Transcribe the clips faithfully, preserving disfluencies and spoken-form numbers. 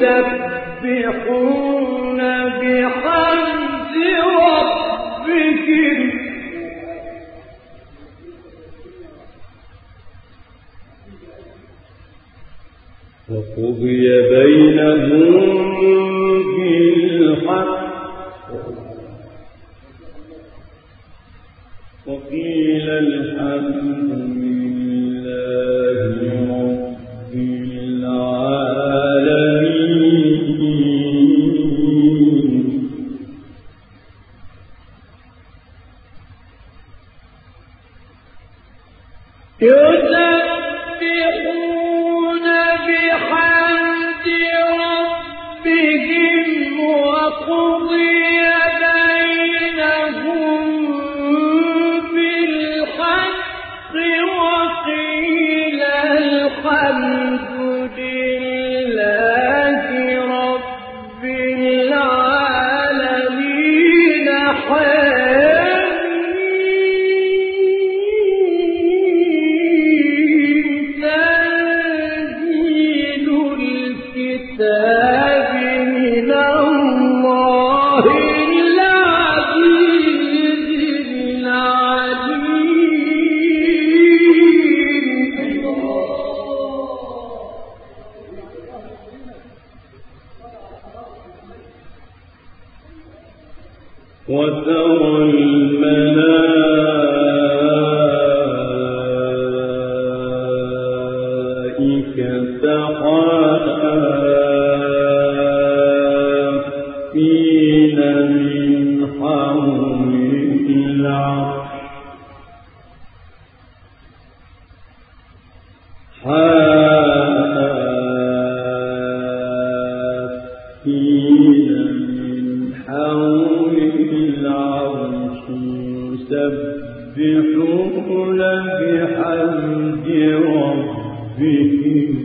يسبحون بحمد ربهم وقضي بينهم بالحق وقيل الحمد لله رب العالمين. يسبحون بحمد ربهم وقضي بينهم بالحق وقيل الحمد لله رب العالمين. تنزيل الكتاب من الله العزيز العليم. وترى الملائكة حافين من حول العرش حافين من حول العرش يسبحون بحمد ربهم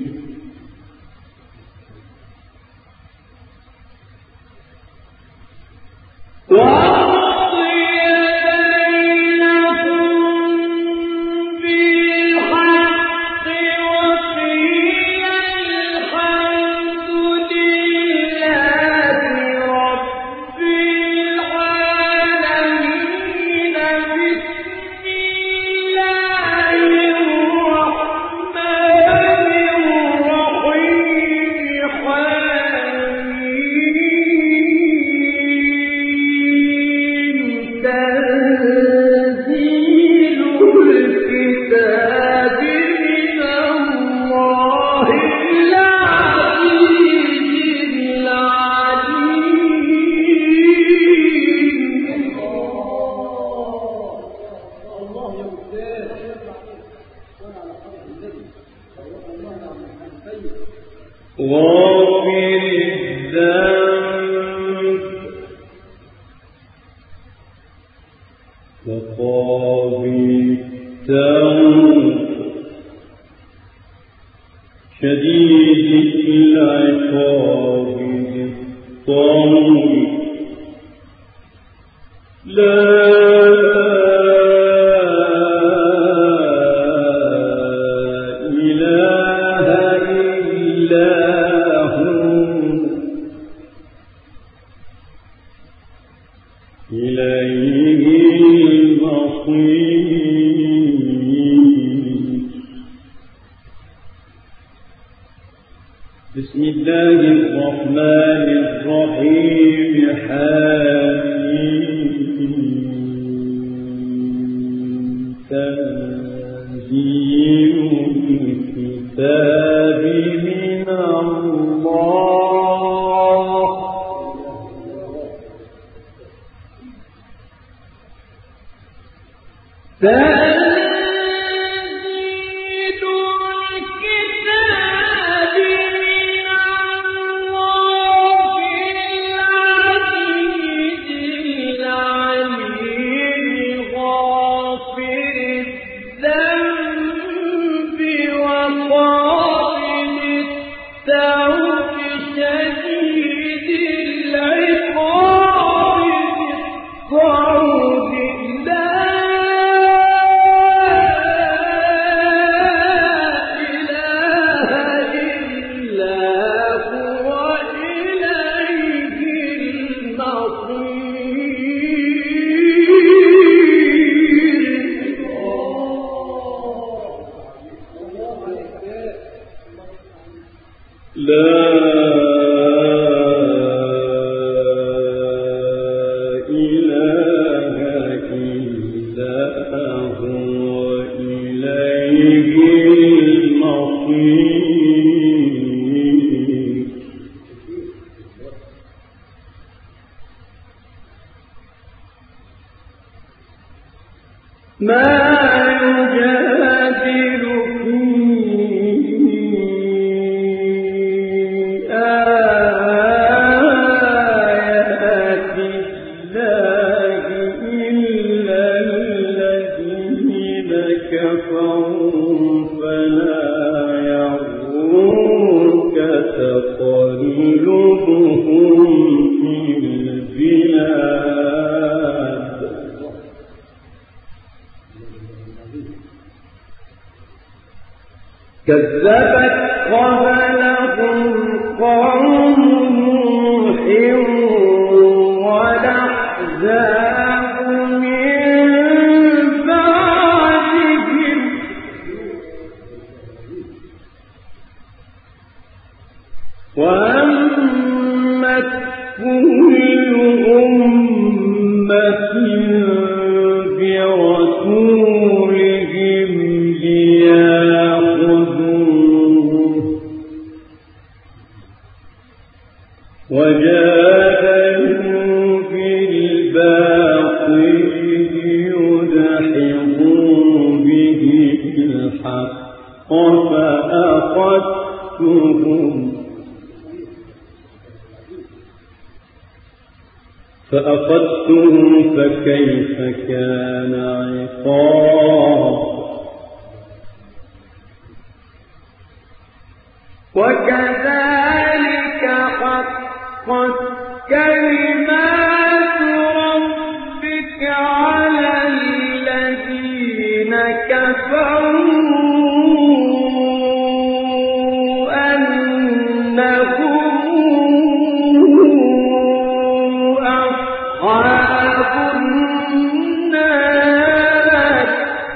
غافر الذنب وقابل التوب شديد العقاب ذي الطول لا إليه المصير. بسم الله الرحمن الرحيم. حميم تنزيل الكتاب من الله تنزيل الكتاب من الله العزيز العليم غافر الذنب وقابل التوب شديد العقاب ذي الطول لا كذبت قبلهم قوم نوح والأحزاب من بعدهم وهمت كل أمة برسولهم ليأخذوه وجادلوا بالباطل ليدحضوا به الحق فأخذتهم فأخذتهم فكيف كان عقاب وكذلك حقت كلمات ربك على الذين كفروا أنهم أصحاب النار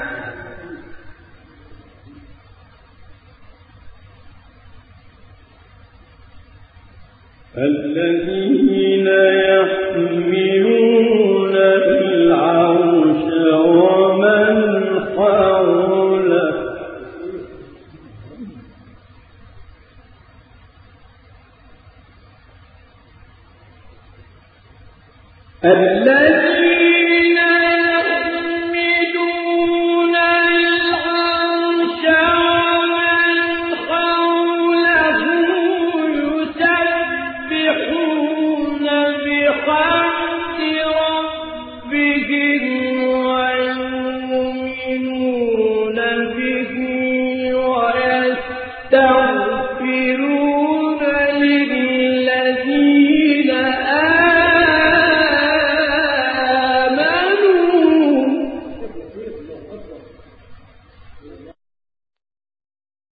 الذين يحملون العرش ومن حوله الذين